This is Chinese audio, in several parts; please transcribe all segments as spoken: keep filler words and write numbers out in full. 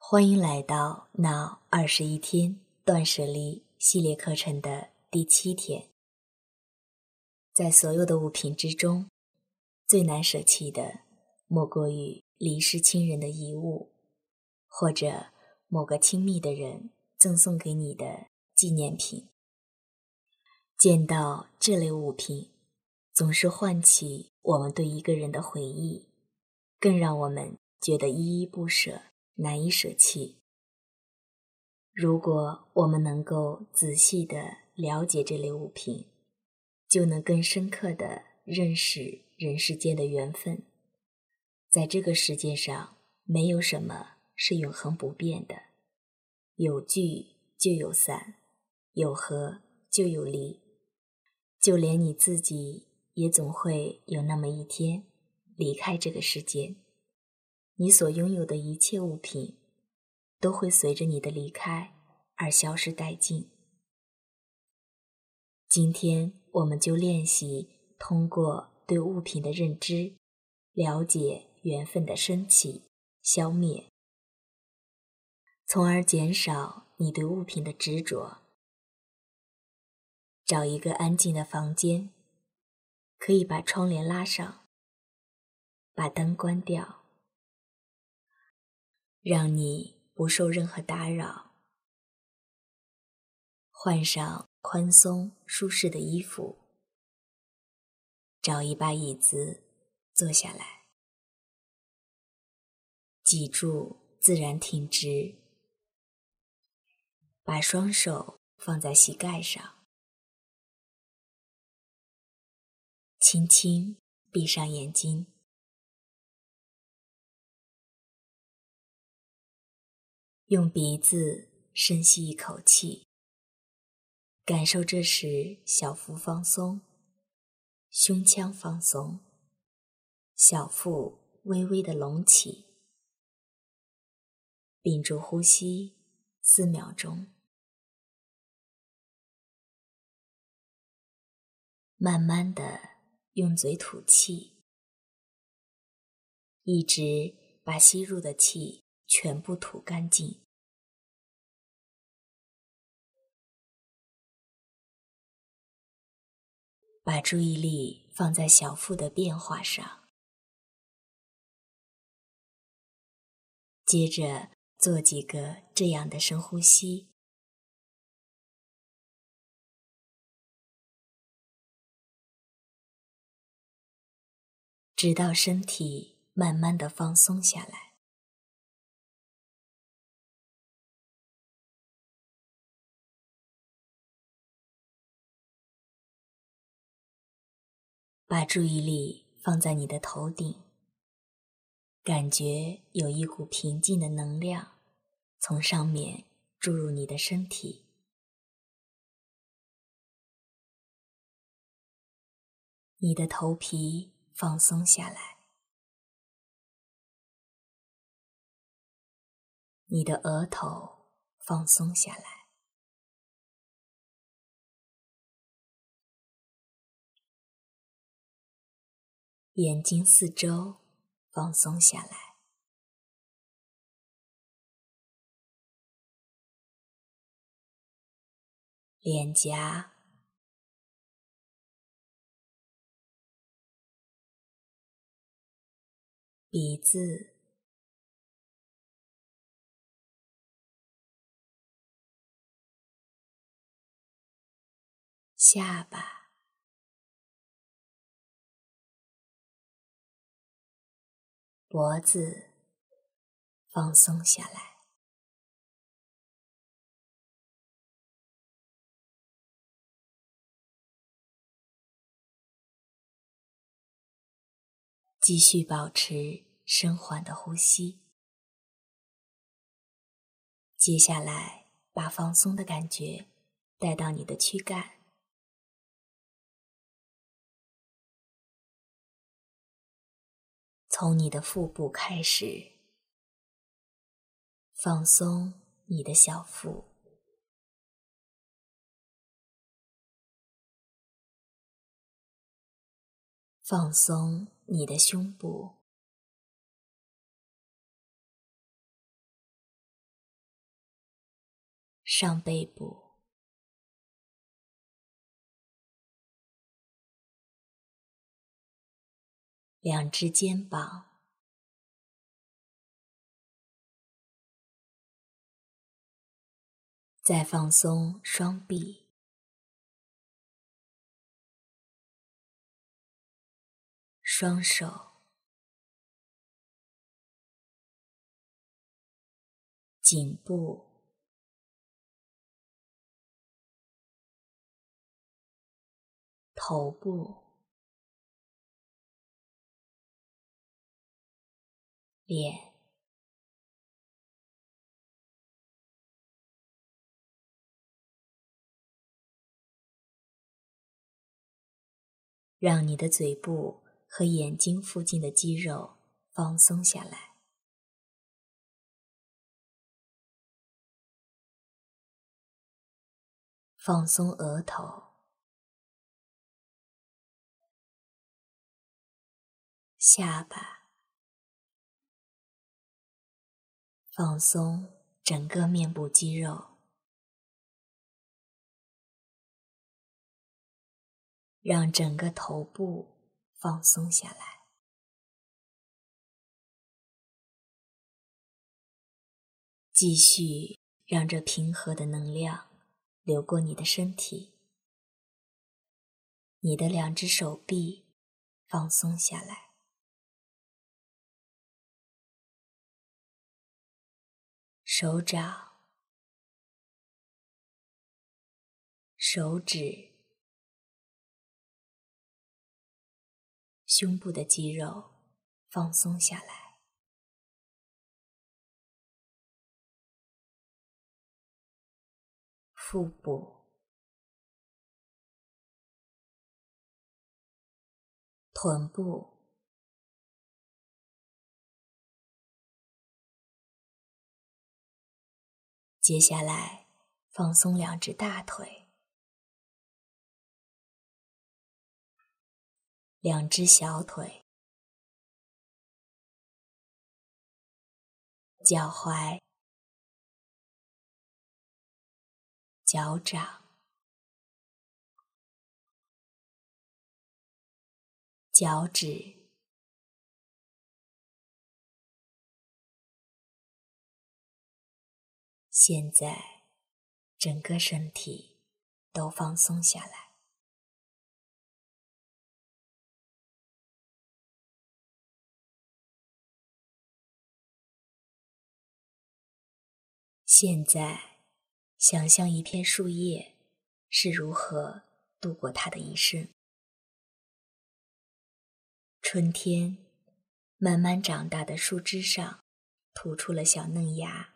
欢迎来到那二十一天断舍离系列课程的第七天。在所有的物品之中，最难舍弃的莫过于离世亲人的遗物，或者某个亲密的人赠送给你的纪念品。见到这类物品，总是唤起我们对一个人的回忆，更让我们觉得依依不舍，难以舍弃。如果我们能够仔细地了解这类物品，就能更深刻地认识人世间的缘分。在这个世界上，没有什么是永恒不变的，有聚就有散，有合就有离，就连你自己也总会有那么一天离开这个世界。你所拥有的一切物品都会随着你的离开而消失殆尽。今天我们就练习通过对物品的认知，了解缘分的升起、消灭，从而减少你对物品的执着。找一个安静的房间，可以把窗帘拉上，把灯关掉，让你不受任何打扰。换上宽松舒适的衣服，找一把椅子坐下来，脊柱自然挺直，把双手放在膝盖上，轻轻闭上眼睛，用鼻子深吸一口气，感受这时小腹放松，胸腔放松，小腹微微的隆起。屏住呼吸四秒钟，慢慢地用嘴吐气，一直把吸入的气全部吐干净。把注意力放在小腹的变化上，接着做几个这样的深呼吸，直到身体慢慢地放松下来。把注意力放在你的头顶，感觉有一股平静的能量从上面注入你的身体。你的头皮放松下来，你的额头放松下来，眼睛四周放松下来，脸颊、鼻子、下巴、脖子放松下来。继续保持深缓的呼吸。接下来，把放松的感觉带到你的躯干，从你的腹部开始，放松你的小腹，放松你的胸部， 上背部，两只肩膀，再放松双臂，双手，颈部，头部，脸，让你的嘴部和眼睛附近的肌肉放松下来。放松额头、下巴，放松整个面部肌肉，让整个头部放松下来。继续让这平和的能量流过你的身体，你的两只手臂放松下来，手掌、手指、胸部的肌肉放松下来，腹部、臀部、接下来放松两只大腿、两只小腿、脚踝、脚掌、脚趾、现在整个身体都放松下来。现在想象一片树叶是如何度过它的一生。春天慢慢长大的树枝上吐出了小嫩芽，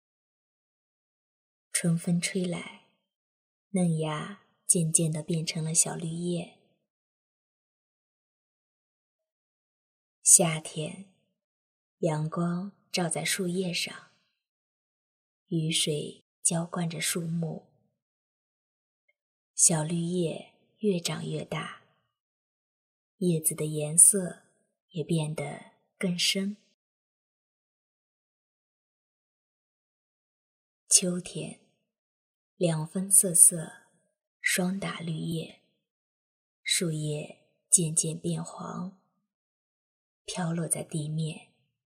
春风吹来，嫩芽渐渐地变成了小绿叶。夏天，阳光照在树叶上，雨水浇灌着树木，小绿叶越长越大，叶子的颜色也变得更深。秋天，两分瑟瑟，霜打绿叶，树叶渐渐变黄，飘落在地面。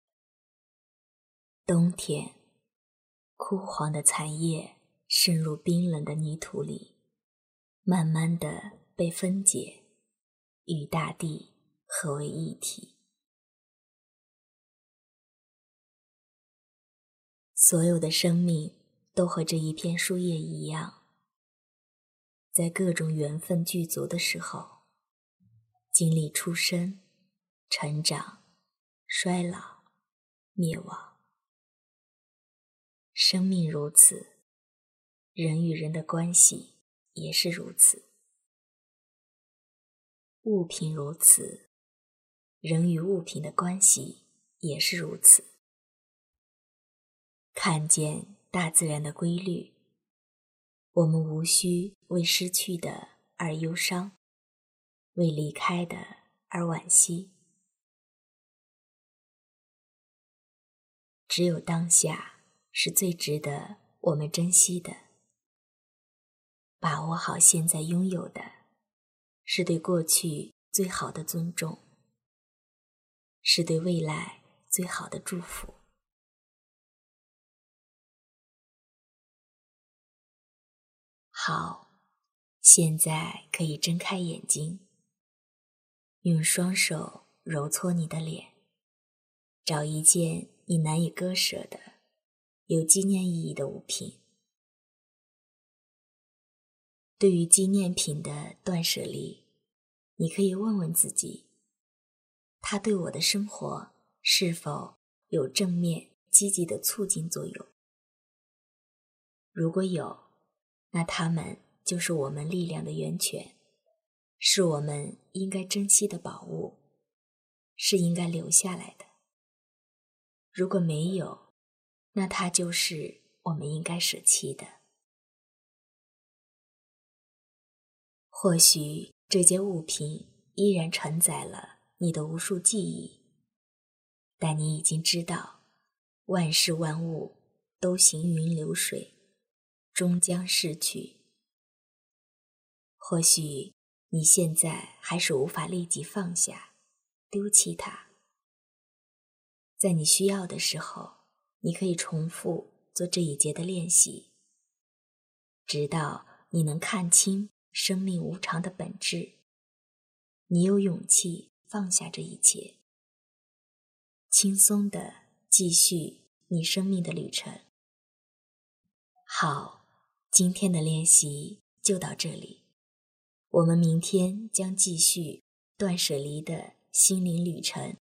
冬天，枯黄的残叶渗入冰冷的泥土里，慢慢地被分解，与大地合为一体。所有的生命都和这一片树叶一样，在各种缘分具足的时候，经历出生、成长、衰老、灭亡。生命如此，人与人的关系也是如此。物品如此，人与物品的关系也是如此。看见大自然的规律，我们无需为失去的而忧伤，为离开的而惋惜。只有当下是最值得我们珍惜的。 把握好现在拥有的，是对过去最好的尊重，是对未来最好的祝福。好，现在可以睁开眼睛，用双手揉搓你的脸，找一件你难以割舍的、有纪念意义的物品。对于纪念品的断舍离，你可以问问自己，它对我的生活是否有正面积极的促进作用？如果有，那它们就是我们力量的源泉，是我们应该珍惜的宝物，是应该留下来的。如果没有，那它就是我们应该舍弃的。或许这件物品依然承载了你的无数记忆，但你已经知道，万事万物都行云流水，终将逝去。或许你现在还是无法立即放下，丢弃它。在你需要的时候，你可以重复做这一节的练习，直到你能看清生命无常的本质，你有勇气放下这一切，轻松地继续你生命的旅程。好，今天的练习就到这里，我们明天将继续断舍离的心灵旅程。